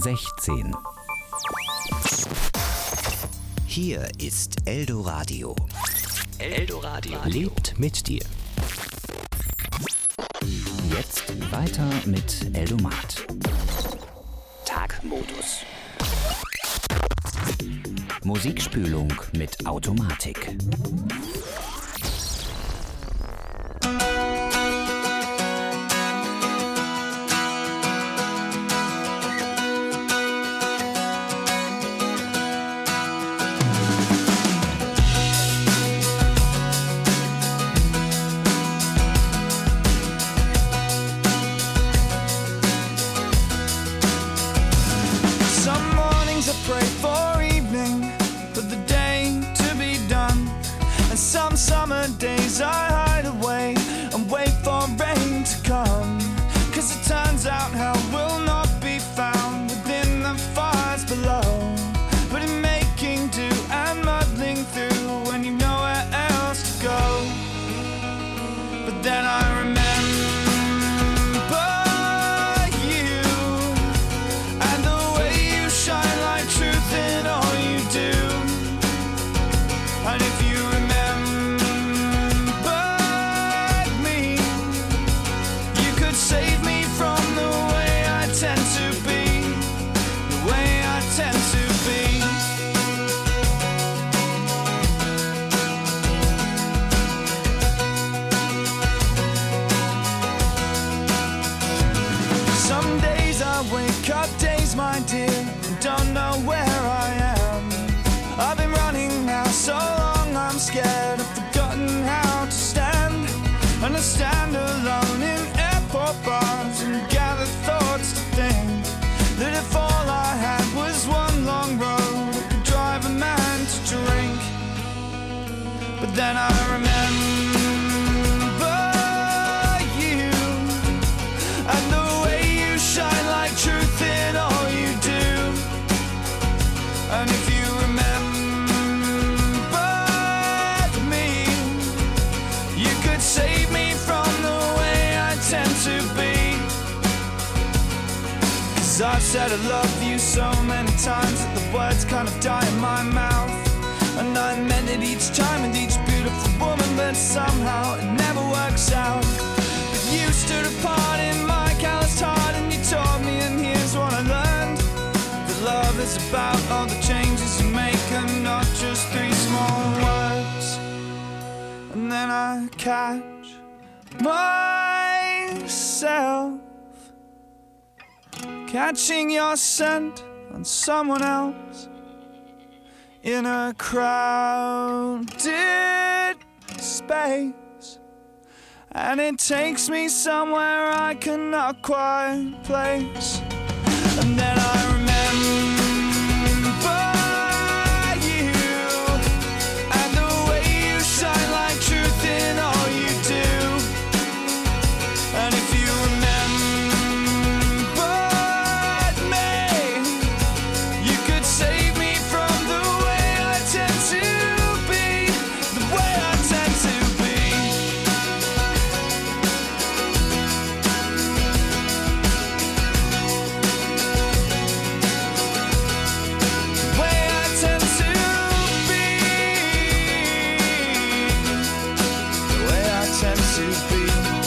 16. Hier ist Eldoradio. Eldoradio Lebt mit dir. Jetzt weiter mit Eldomat. Tagmodus. Musikspülung mit Automatik. Summer days I hide away and wait for rain to come, 'cause it turns out hell will not be found within the fires below, but in making do and muddling through when you've nowhere else to go. But then I remember you and the way you shine like truth in all you do. And if you my dear, and don't know where I am. I've been running now so long I'm scared I've forgotten how to stand. And I stand alone in airport bars and gather thoughts to think that if all I had was one long road I could drive a man to drink. But then I remember you and the way you shine like truth in all you do. And if you remembered me, you could save me from the way I tend to be. 'Cause I've said I love you so many times that the words kind of die in my mouth. And I meant it each time with each beautiful woman, but somehow it never works out. But you stood apart in my calloused heart and you taught me, and here's what I learned. That love is about all the changes you make and not just three small words. And then I catch myself catching your scent on someone else in a crowded space, and it takes me somewhere I cannot quite place. And then I remember you and the way you shine like truth in all you do. And if you remembered me, you could save me from the way I tend to be, the way I tend to be. The way I tend to be. The way I tend to be.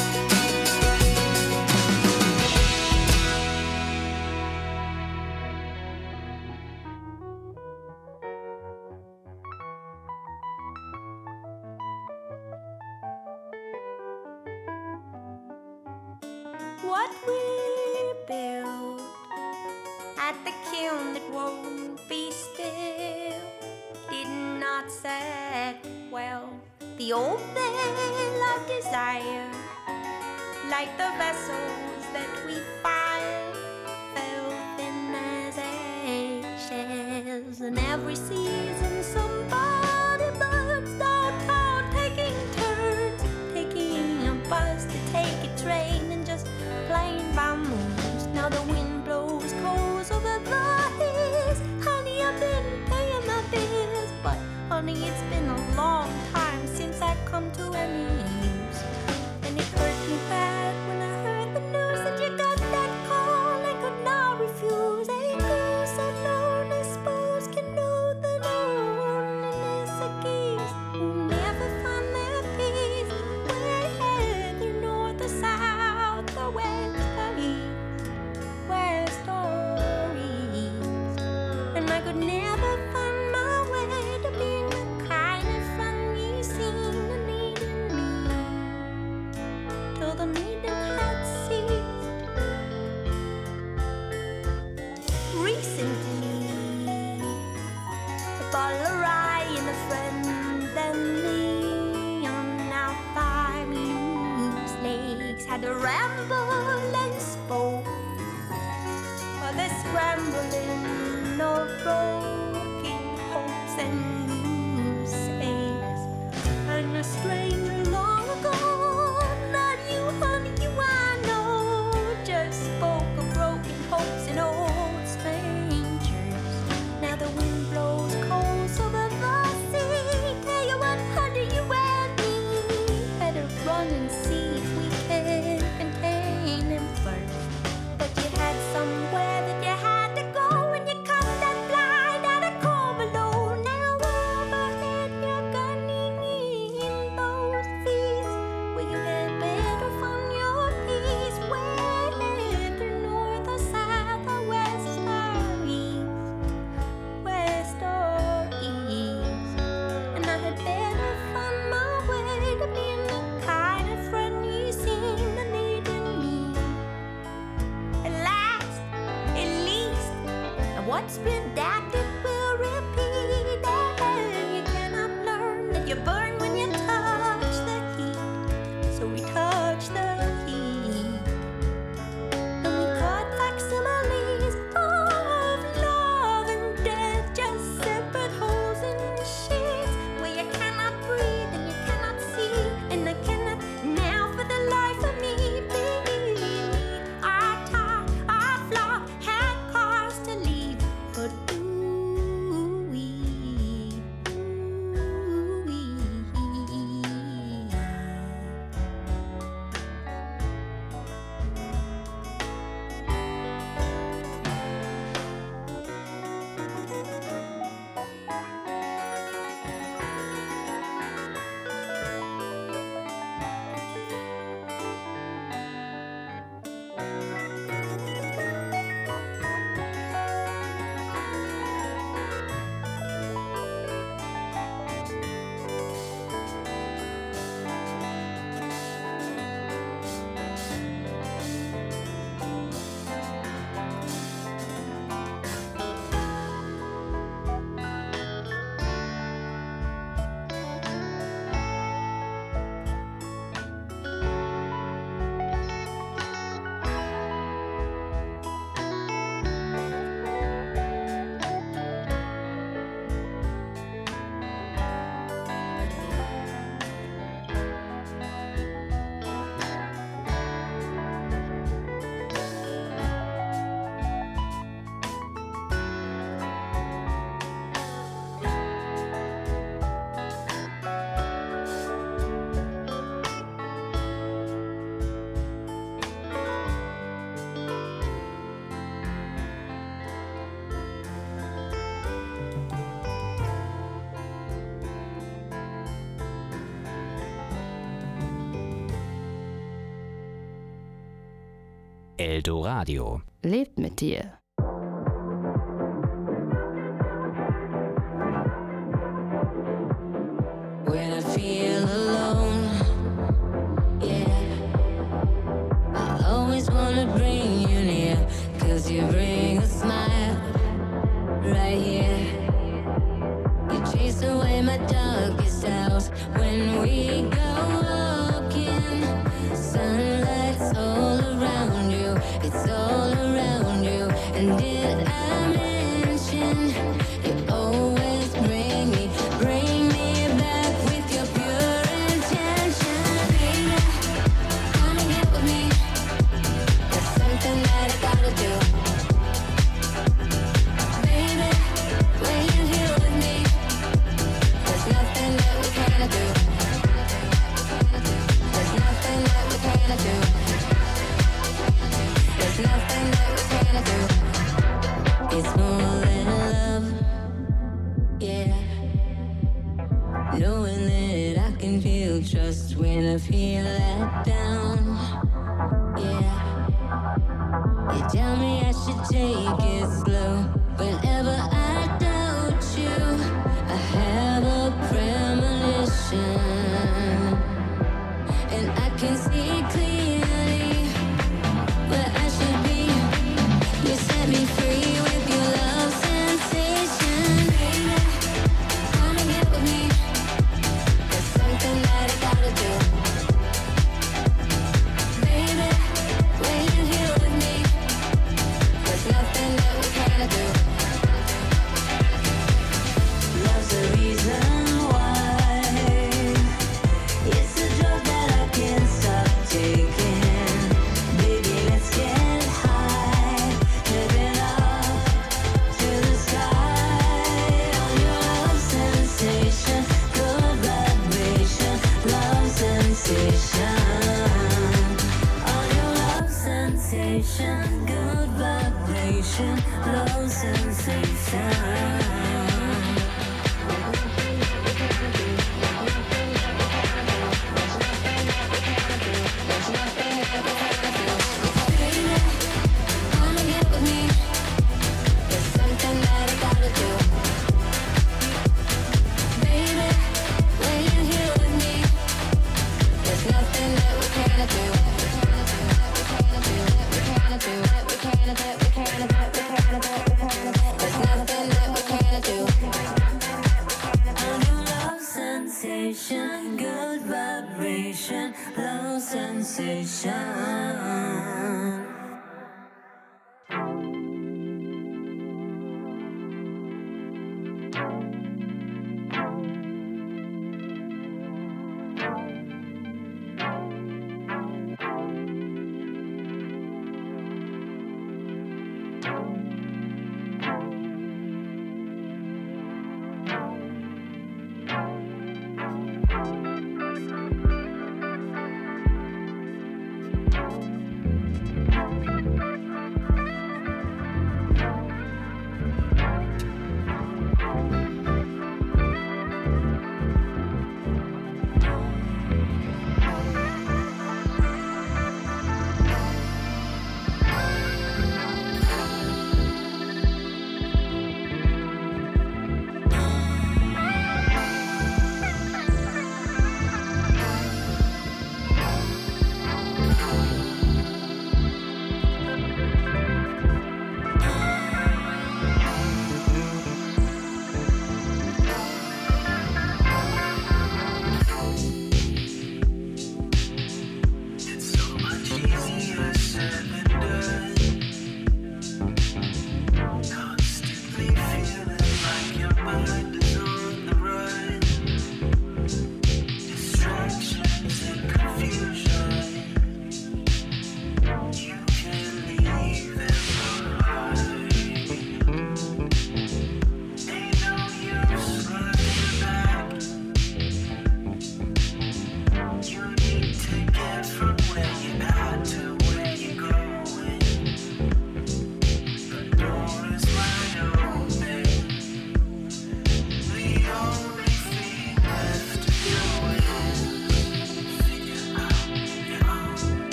What we build at the kiln that won't be still did not set well. The old veil of desire, like the vessels that we fire, fell thin as eggshells. And every season somebody burns downtown, taking turns, taking a bus to take a train, and just playing by moons. Now the wind blows coals over the hills. Honey, I've been paying my bills, but honey, it's been a long time since I've come to any use. And it hurt me bad when I heard the news that you got that call. I could not refuse. I could to ramble and spoke for the scrambling of broken hopes and loose aches. And a stranger long ago, not you, honey, you I know, just spoke of broken hopes and old strangers. Now the wind blows cold over the sea. Tell you what, honey, you and me better run and see if we can contain him first. But you had somewhere that you had to go, and you come that blind out of cold below. Now overhead you're gunning in those fields where you had better find your peace, whether north or south or west or east. And I had better find my way to being the kind of friend you seem to need in me. At last, at least, and what's been adapted will repeat. And you cannot learn that you burn when you touch the heat. So we touch the heat, and we cut facsimiles of love and death, just separate holes in sheets where you cannot breathe and you cannot see, and I cannot now for the life of me believe. Our talk, our flock had cars to leave, but ooh-wee. Eldoradio. Lebt mit dir. When I feel alone, yeah, I always wanna bring you near, 'cause you bring a smile right here. You chase away my darkest hours when we go walking. Sunlight's all around you, it's all around you. And did I mention you always bring me back with your pure intention? Baby, come and get with me. There's something that I gotta do. Baby, when you're here with me, there's nothing that we cannot do. There's nothing that we cannot do. There's nothing that we cannot do. It's more than love, yeah. Knowing that I can feel trust when I feel let down, yeah. You tell me I should take it slow whenever I doubt you. I have a premonition, and I can see clearly where I should be. You set me free with your love sensation. Baby, come and get with me. There's something that I gotta do. Baby, low sensation. Good vibration, low sensation.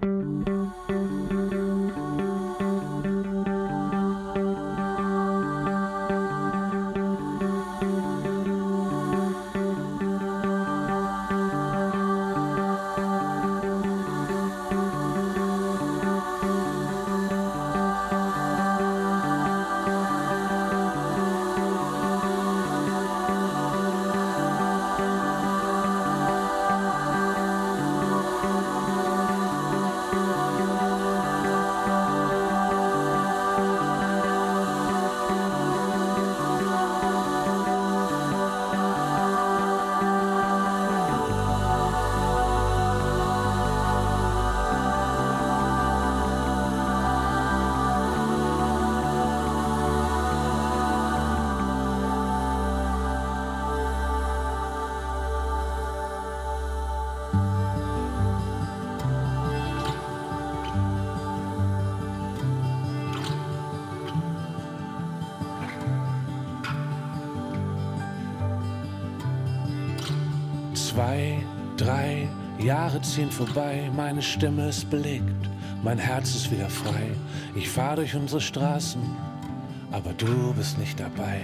2, 3 Jahre ziehen vorbei, meine Stimme ist belegt, mein Herz ist wieder frei. Ich fahr durch unsere Straßen, aber du bist nicht dabei.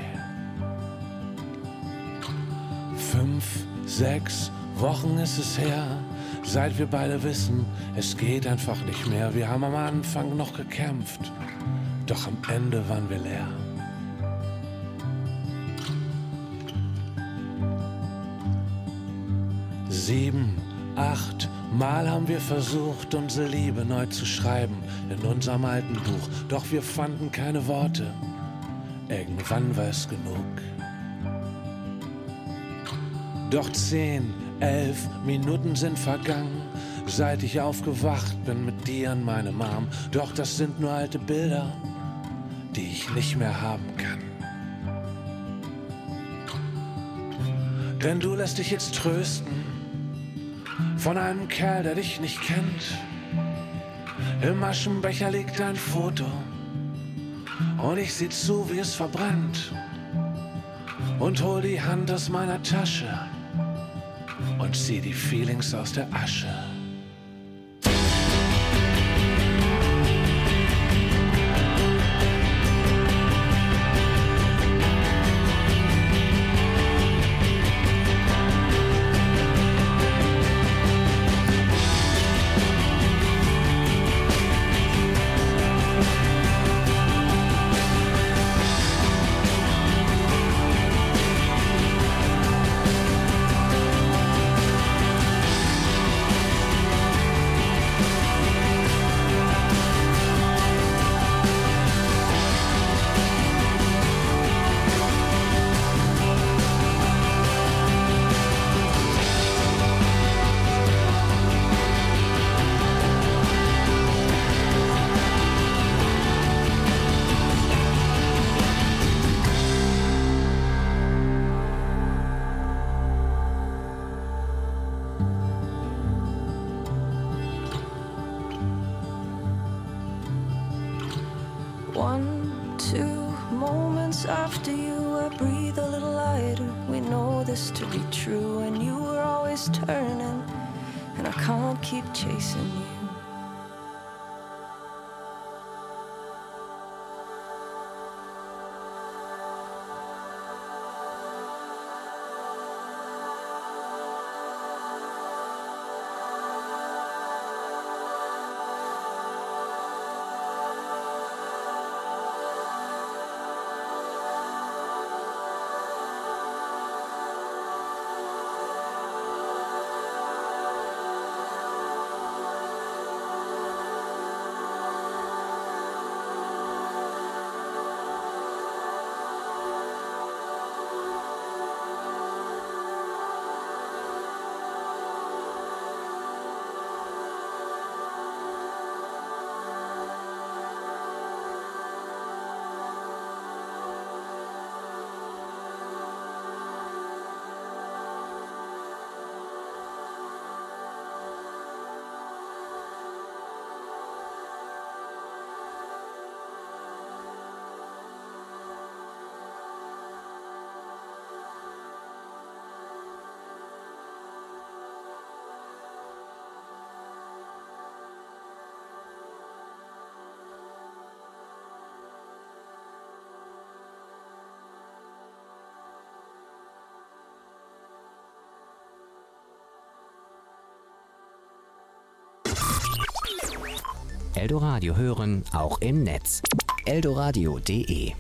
5, 6 Wochen ist es her, seit wir beide wissen, es geht einfach nicht mehr. Wir haben am Anfang noch gekämpft, doch am Ende waren wir leer. Sieben, 8 Mal haben wir versucht, unsere Liebe neu zu schreiben in unserem alten Buch. Doch wir fanden keine Worte. Irgendwann war es genug. Doch 10, 11 Minuten sind vergangen, seit ich aufgewacht bin mit dir an meinem Arm. Doch das sind nur alte Bilder, die ich nicht mehr haben kann. Denn du lässt dich jetzt trösten von einem Kerl, der dich nicht kennt. Im Aschenbecher liegt ein Foto und ich sieh zu, wie es verbrennt. Und hol die Hand aus meiner Tasche und zieh die Feelings aus der Asche. One, 2 moments after you, I breathe a little lighter. We know this to be true, and you were always turning, and I can't keep chasing you. Eldoradio hören, auch im Netz. eldoradio.de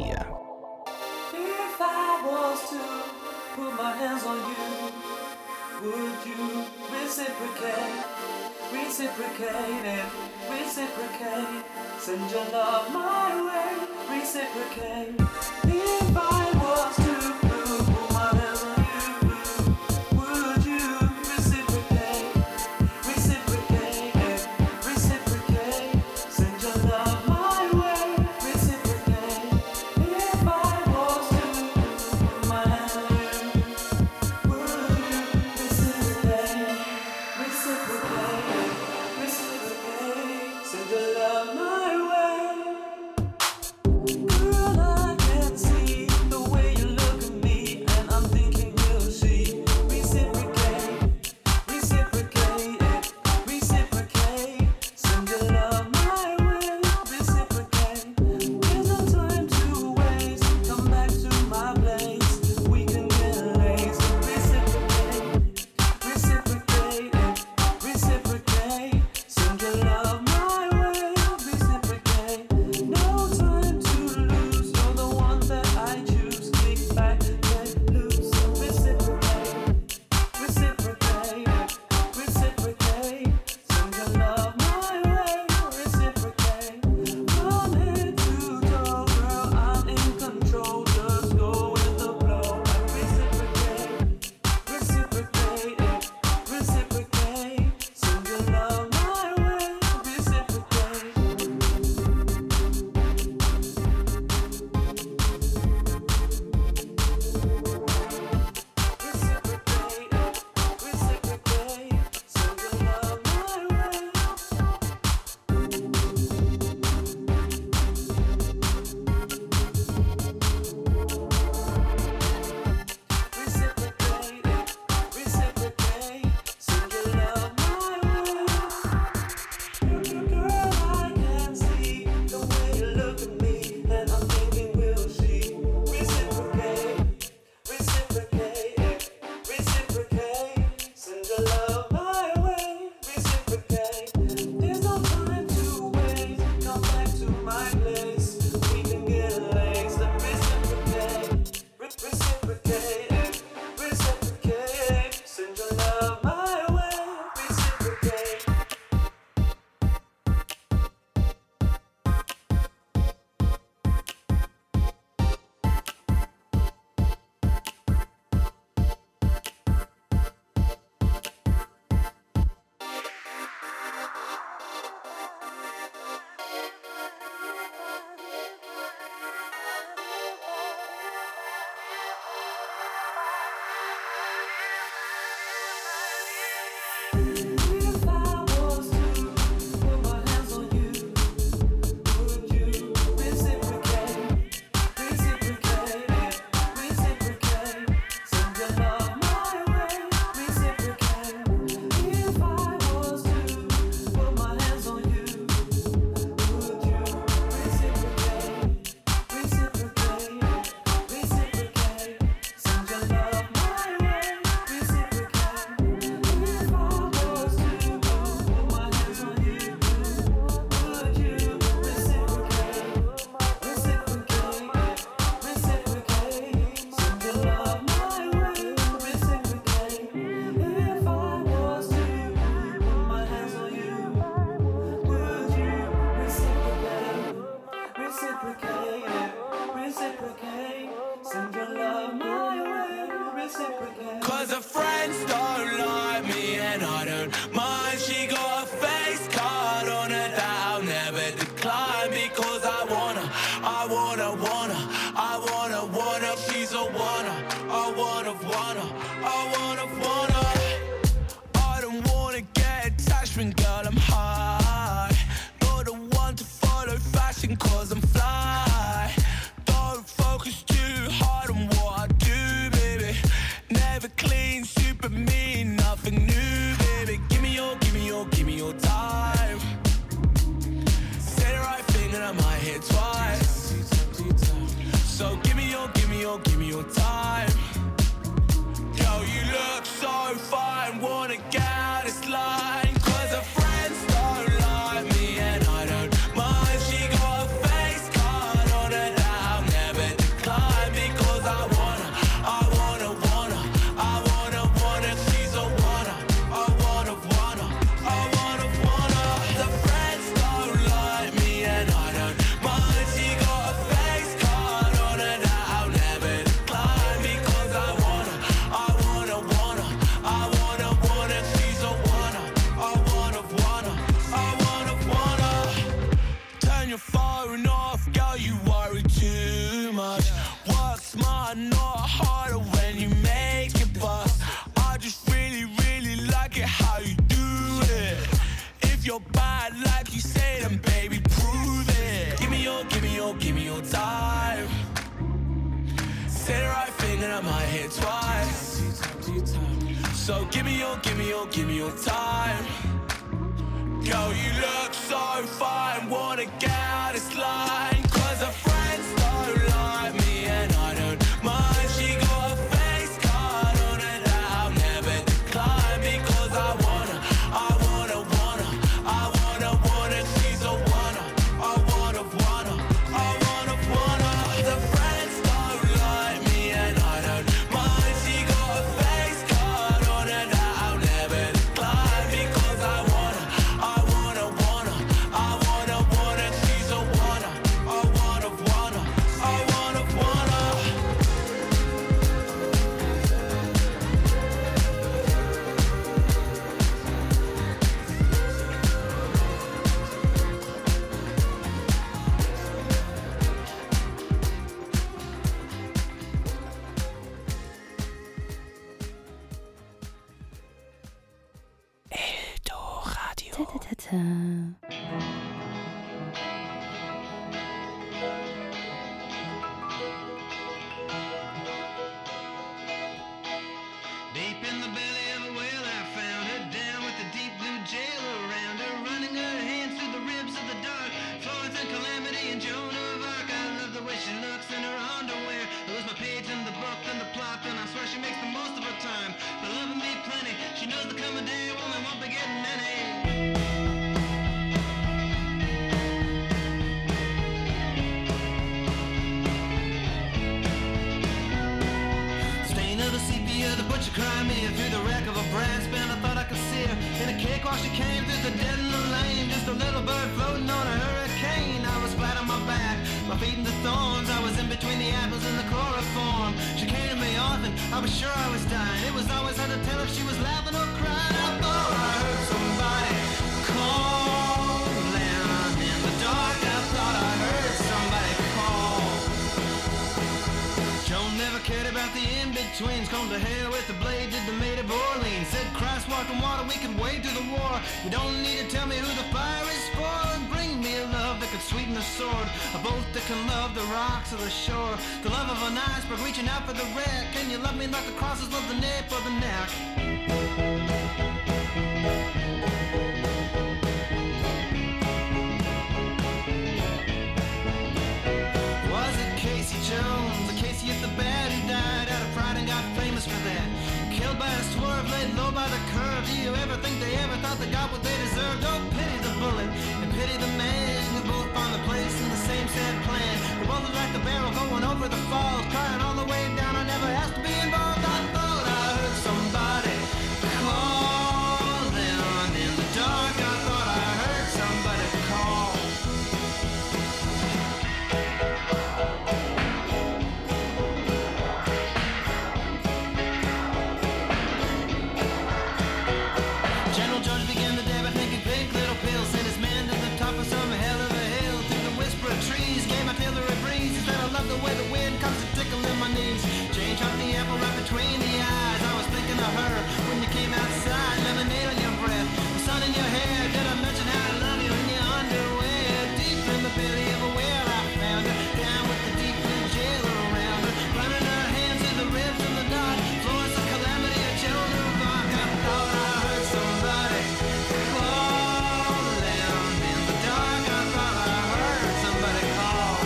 4. If I was to put my hands on you, would you reciprocate, reciprocate it, reciprocate, send your love my way, reciprocate. If I was to put my hands on you, would you reciprocate, reciprocate it, reciprocate, send your love my way, reciprocate. If I was to put my hands on you, would you reciprocate, reciprocate, reciprocate, send your love my way. Girl, I can see the way you look at me, and I'm thinking we'll see. Reciprocate, reciprocate, reciprocate, send your love my way. Reciprocate. There's no time to waste. Come back to my place. We can get laced. Reciprocate, reciprocate, reciprocate, send your love my way. Reciprocate. No time to lose. You're the one that I choose. Kick back, let loose. Reciprocate, reciprocate, reciprocate, send your love my way. Reciprocate. From head to toe, girl, I'm in control. Just go with the flow. Reciprocate, reciprocate, reciprocate, send your love my way. Reciprocate. Reciprocate, reciprocate, send your love my way. Reciprocate, reciprocate, send your love my way. Girl, I can see the way you look at me, and I'm thinking we'll see. Reciprocate, reciprocate, reciprocate, send your love my way. Reciprocate. There's no time to waste. Come back to my place. We can get laced. Reciprocate, reciprocate, reciprocate, send your love my way. Reciprocate. If I was to put my hands on you, would you reciprocate, reciprocate, reciprocate, send your love my way. Reciprocate. If I was to put my hands on you, would you reciprocate, reciprocate, reciprocate, send your love my way. Reciprocate. If I was to put my hands on you, would you reciprocate, reciprocate, reciprocate, send your love my way. Reciprocate. If I was to put my hands on you, would you reciprocate, reciprocate, reciprocate, send your love my way. Reciprocate. Cause her friends don't like me and I don't mind. She got a face card on her that I'll never decline. Because I wanna, I wanna, wanna, I wanna, wanna. She's a wanna, I wanna, wanna, I wanna, wanna. I don't wanna get attachment, girl, I'm high. Not the one to follow fashion cause I'm fly. Don't focus too hard on what I do, baby. Never clean, super mean, nothing new, baby. Give me your, give me your, give me your time. Say the right thing and I might hit twice. So give me your, give me your, give me your time. Yo, you look so fine, wanna get out this line. Cause her friends don't like me and I don't mind. She got a face card on her that I'll never but not harder when you make it bust. I just really, really like it how you do it. If you're bad like you say, then baby, prove it. Give me your, give me your, give me your time. Say the right thing and I might hit twice. So give me your, give me your, give me your time. Girl, you look so fine, wanna get out this line. Cause her friends don't like me and I don't mind. She got a face card on her that I'll never decline. Because I wanna, I wanna, wanna, I wanna, wanna. She's a wanna, I wanna, wanna, I wanna, wanna. The friends don't like me and I don't mind. She got a face card on her that I'll never decline. Because I wanna, I wanna, wanna, I wanna, wanna. She's a wanna, I wanna, wanna, I wanna, wanna. Deep in the belly of a whale I found her, down with the deep blue jail around her, running her hands through the ribs of the dark. Florence and Calamity and Joan of Arc. I love the way she looks in her underwear. I lose my page in the book and the plot, and I swear she makes the most of her time. But loving me plenty, she knows the coming day a woman won't be getting any. Stain of the sepia, the butcher cried me through the wreck of a brass band. I thought I could see her in a cake while she came through the dead in the lane. Just a little bird floating on a hurricane. I was flat on my back, my feet in the thorns. I was in between the apples and the chloroform. She came to me often, I was sure I was dying. It was always hard to tell if she was laughing or crying. I thought I heard somebody calling in the dark. I thought I heard somebody call. Joan never cared about the in-betweens. Come to hell with the blade, did the maid of Orleans. Said Christ walked on water, we could wade through the war. You don't need to tell me who the fire is for. And bring me a love that could sweeten the sword, a boat that can love the rocks of the shore. The love of an iceberg reaching out for the wreck. Can you love me like the crosses love the nape of the neck? Was it Casey Jones, the Casey at the bad who died out of pride and got famous for that? Killed by a swerve, laid low by the curve. Do you ever think they ever thought they got what they deserved? Oh, pity the bullet and pity the man who both found the place in the same sad plan. They both look like the barrel going over the falls, crying all the way down. I never asked to be involved. I thought I heard somebody calling in the dark. I thought I heard somebody call. General George began the day by thinking pink little pills. Sent his man to the top of some hell of a hill. Through the whisper of trees, gave artillery breeze. He said I love the way the wind comes to tickle in my knees. Jane chopped the apple right between the eyes. I was thinking of her when you came outside. Lemonade on your breath, the sun in your hair. Did I mention how I love you in your underwear? Deep in the belly of a whale I found her, down with the deep blue jail around her, running her hands through the ribs of the dark. Florence of Calamity or Joan of Arc. I thought I heard somebody calling in the dark. I thought I heard somebody call.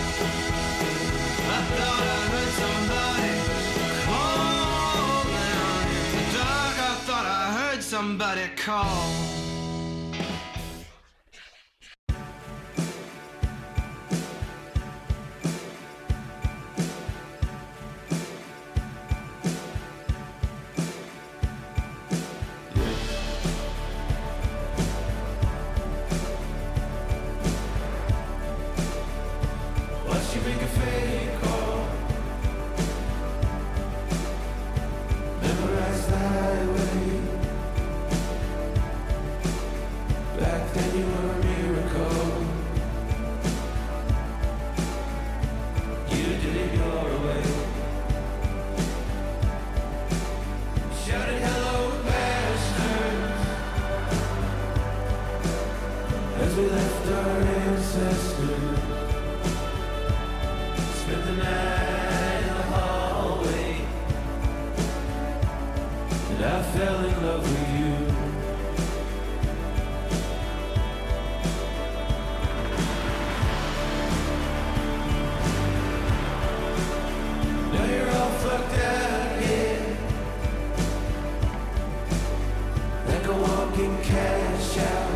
I thought I heard somebody calling in the dark. I thought I heard somebody call. What she make a fake call? Memorize that way. night in the hallway, and I fell in love with you. Now you're all fucked out, yeah, like a walking cash out.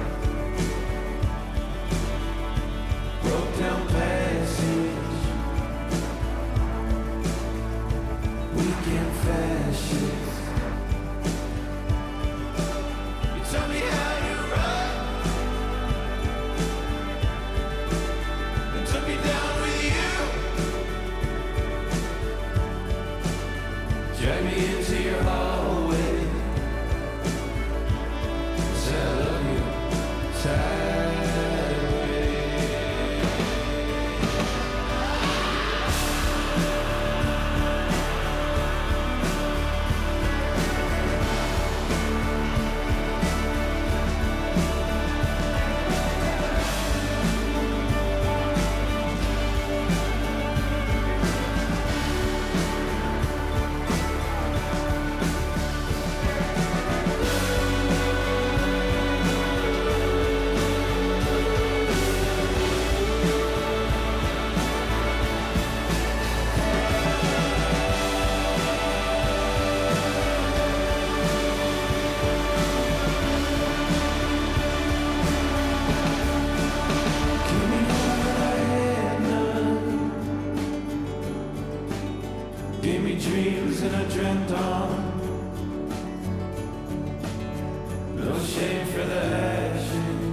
Broke down passage, weekend fascist. You tell me how you run, and took me down with you. Drag me into your hallway, say I love you, dreams and I dreamt on. No shame for the ashes.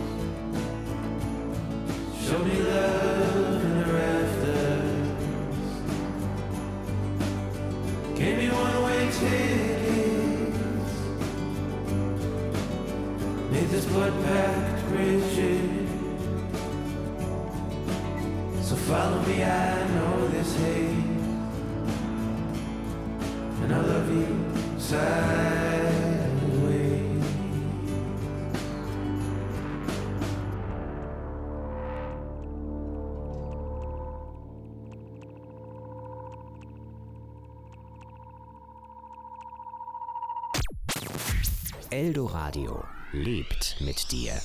Show me love in the rafters. Gave me one-way tickets. Made this blood-packed bridges. So follow me, I know this hate. And I love you sideways. Eldoradio lebt mit dir.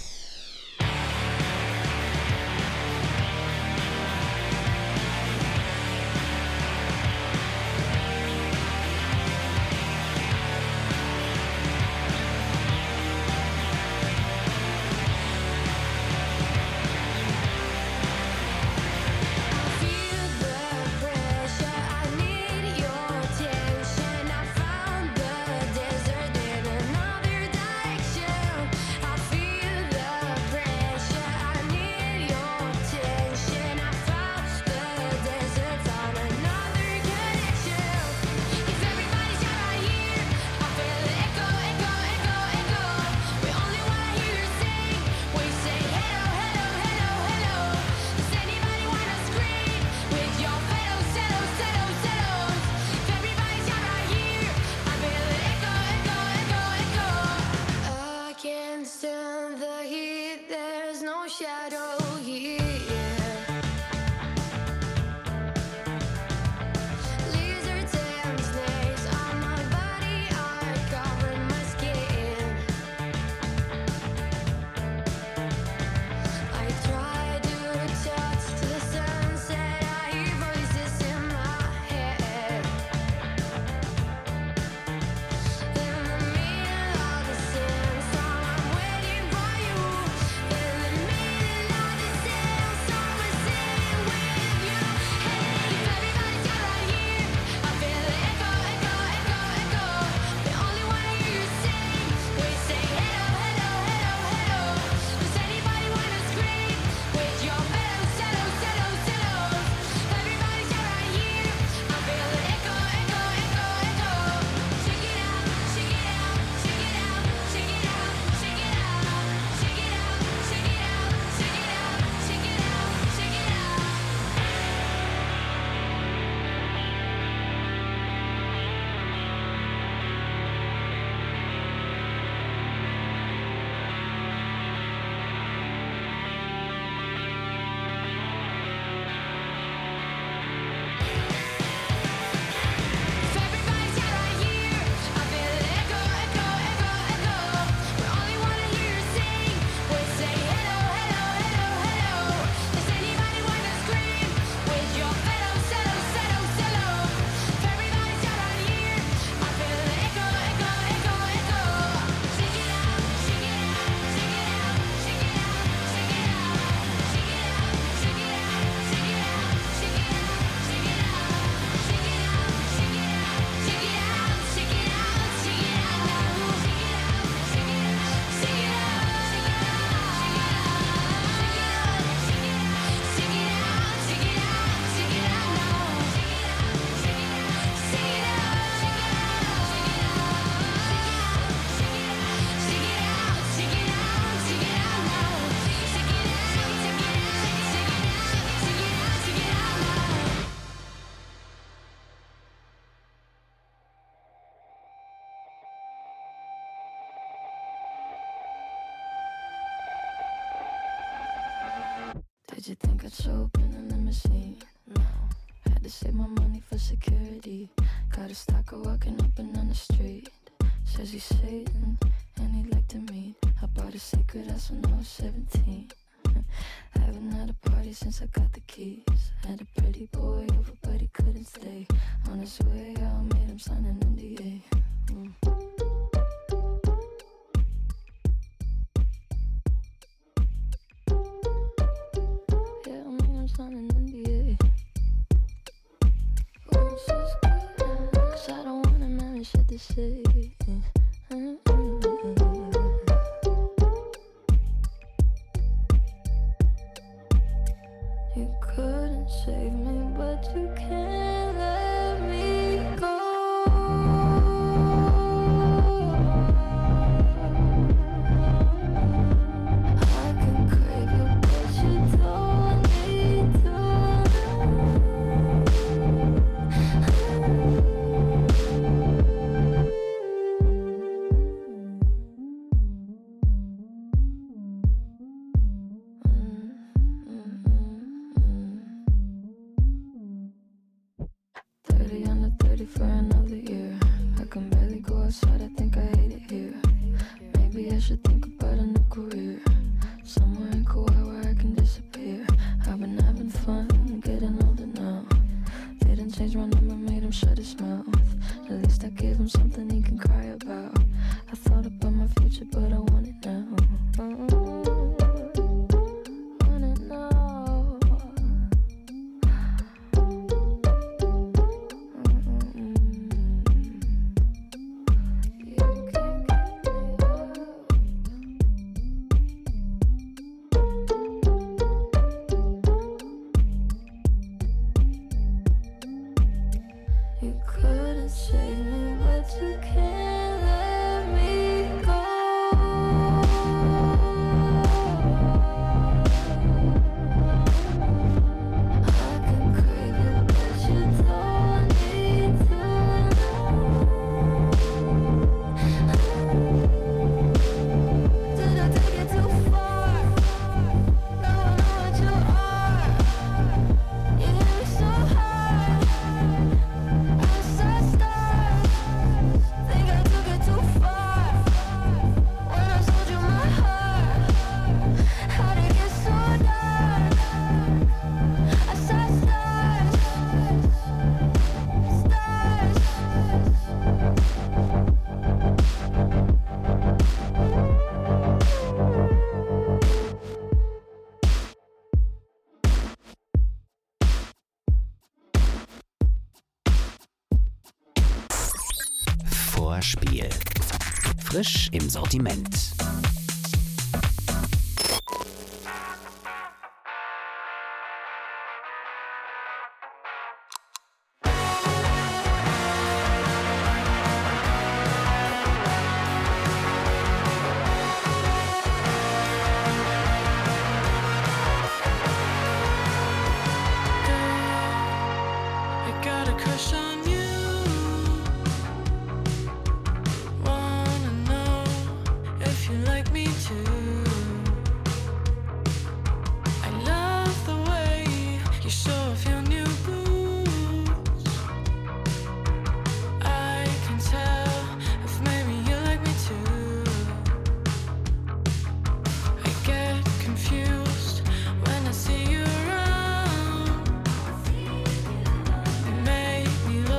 Desert in another direction. I feel the Did you think I'd show up in a limousine? No. Had to save my money for security. Got a stalker walking up and down the street. Says he's Satan and he'd like to meet. I bought a secret house when I was 17. Haven't had a party since I got the keys. Had a pretty boy over but he couldn't stay. On his way out, made him sign an NDA. Yeah, I made him sign an NDA. Once is good, 'cause I don't want him having shit to say. You couldn't save me, but you can't let me go. I can crave you, but you don't need to. Under 30 for another year. I can barely go outside, I think I hate it here. Maybe I should think about a new career. Somewhere in Kauai where I can disappear. I've been having fun, getting older now. Didn't change my number, made him shut his mouth. At least I gave him something he can cry about. I thought about my future, but I want it now. Want it now. You couldn't save me, but you can't let me go. I can crave you, but you don't need to know. Did I take it too far? Now I know what you are. You hit me so hard. I saw stars. Think I took it too far when I sold you my heart. How'd it get so dark? I saw stars, stars. Vorspiel. Frisch im Sortiment. I got a crush on you. Wanna know if you like me too. I love the way you show off your new boots. I can tell if maybe you like me too. I get confused when I see you around. You make me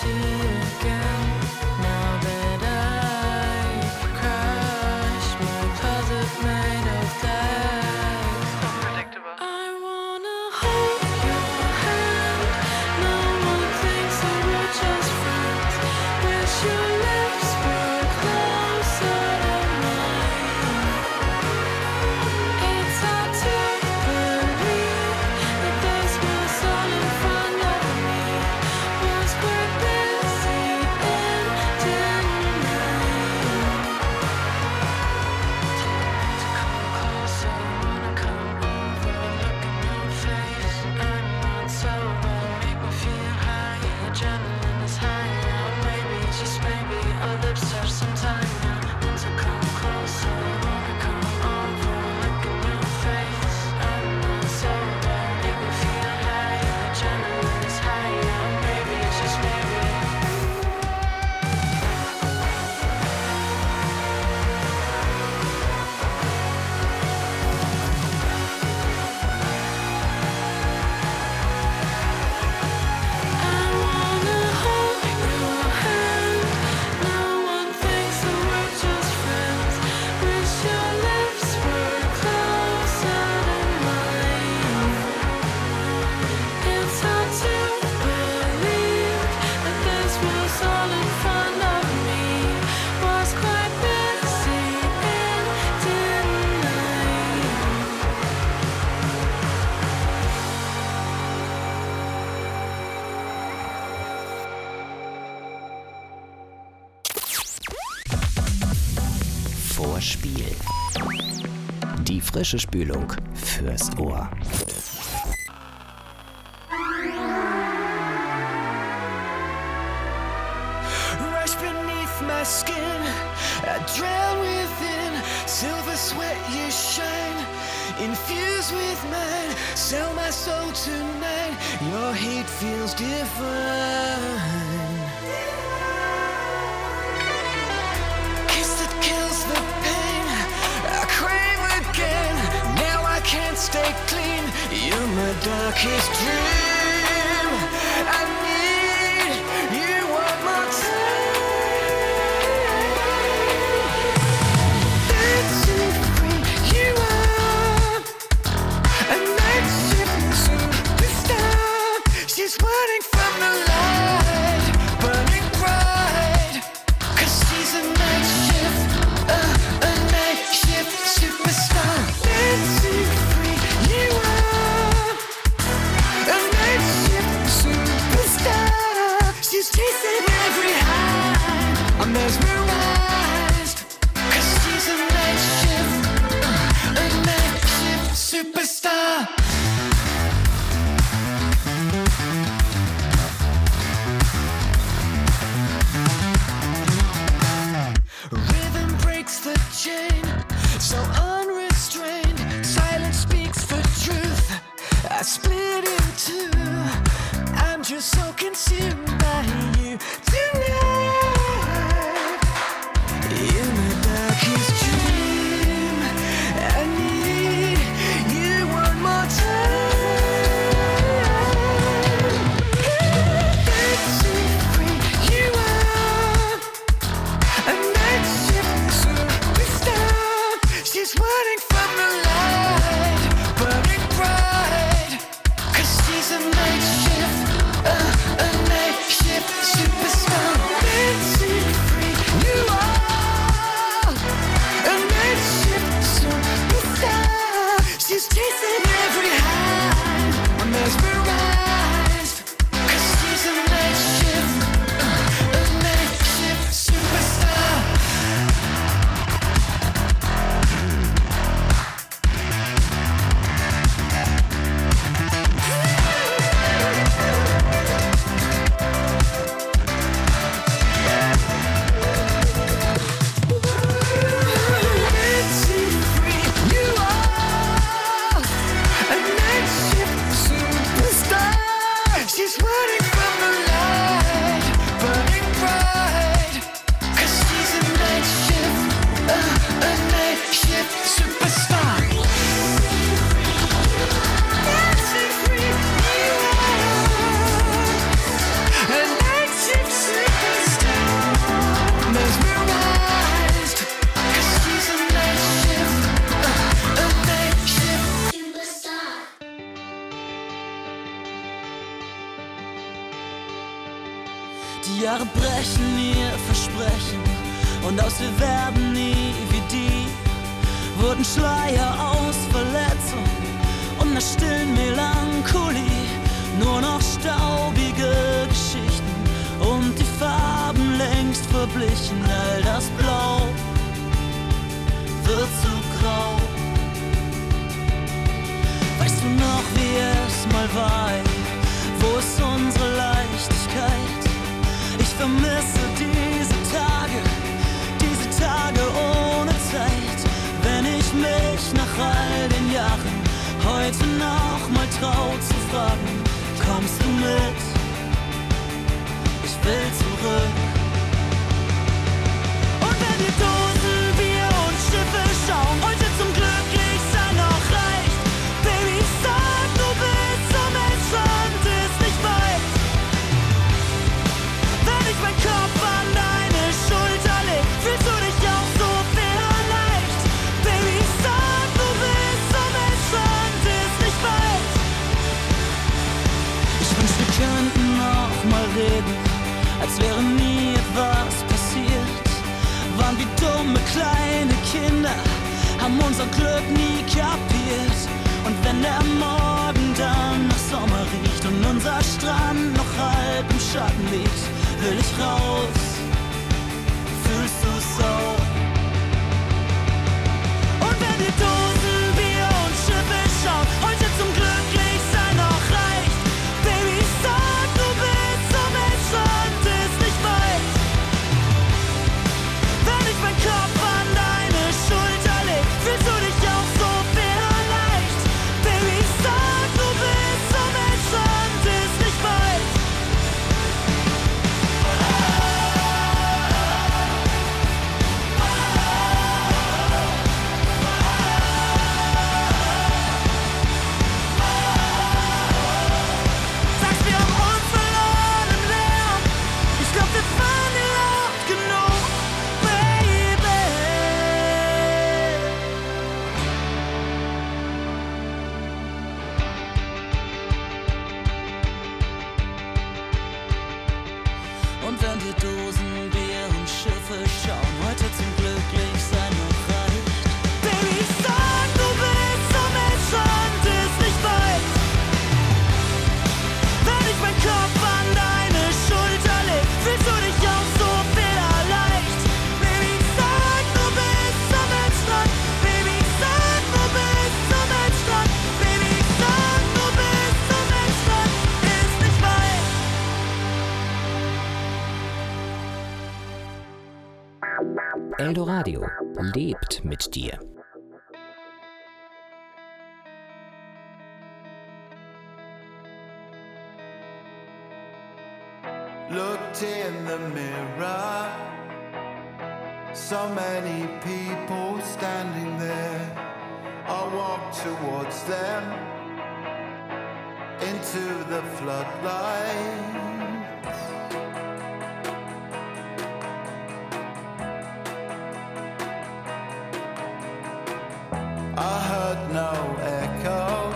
Vorspiel. Die frische Spülung fürs Ohr. Rush beneath my skin, I drown within. Silver sweat you shine, infuse with mine. Sell my soul tonight, your heat feels divine. Kiss that kills the pain, I crave again. Now I can't stay clean, you're my darkest dream. I need you one more time. Dancing free, you are a night shift superstar. She's running from the light, burning bright. 'Cause she's a night shift, a night shift superstar. Dancing free, you are a night shift superstar. She's chasing every high, I'm mesmerized. 'Cause she's a night shift superstar. Rhythm breaks the chain, so unrestrained. Silence speaks the truth, I split in two. I'm just so consumed by you tonight. Jahre brechen ihr Versprechen und aus wir werden nie wie die. Wurden Schleier aus Verletzung und einer stillen Melancholie. Nur noch staubige Geschichten und die Farben längst verblichen. All das Blau wird zu grau. Weißt du noch, wie es mal war? Wo ist unsere Leichtigkeit? Ich vermisse diese Tage ohne Zeit. Wenn ich mich nach all den Jahren heute noch mal trau zu fragen, kommst du mit? Ich will zurück. Und wenn die Dosen, Bier und Schiffe schauen, heute zum Glücklichsein noch reicht, Baby, sag, du bist zum Endstand, ist nicht weit. Wenn ich meinen Kopf an deine Schulter leg, fühlst du dich auch so vielleicht. Baby, sag, du bist zum Endstand, ist nicht weit. Ich wünsch, wir könnten noch mal reden, als wäre nie etwas passiert. Waren wie dumme kleine Kinder, haben unser Glück nie kapiert. Und wenn der Morgen dann nach Sommer riecht und unser Strand noch halb im Schatten liegt, will ich raus. Fühlst du's auch? Und wenn die Dosen, Bier und Schiffe schauen, heute zum Glücklichsein noch reicht, Baby, sag, du bist zum Endstand, ist nicht weit. Wenn ich meinen Kopf an deine Schulter leg, fühlst du dich auch so vielleicht. Baby, sag, du bist zum Endstand, ist nicht weit. Sagst, wir haben uns verloren im Lärm. Ich glaub, wir fahren nie laut genug, Baby. Und wenn die Dosen, Bier und Schiffe schauen, heute zum Glücklichsein noch reicht, Baby, sag, du bist zum Endstand, ist nicht weit. Wenn ich meinen Kopf an deine Schulter leg, fühlst du dich auch so vielleicht. Baby, sag, du bist zum Endstand. Baby, sag, du bist zum Endstand. Baby, sag, du bist zum Endstand, ist nicht weit. Eldoradio lebt mit dir. Looked in the mirror, so many people standing there. I walked towards them into the floodlight. I heard no echo.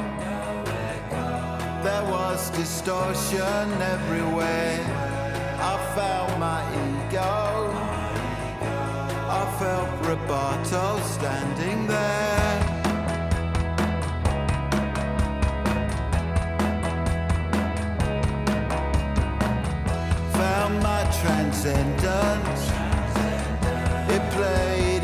There was distortion everywhere. I felt my ego. I felt Roberto standing there. Found my transcendence. It played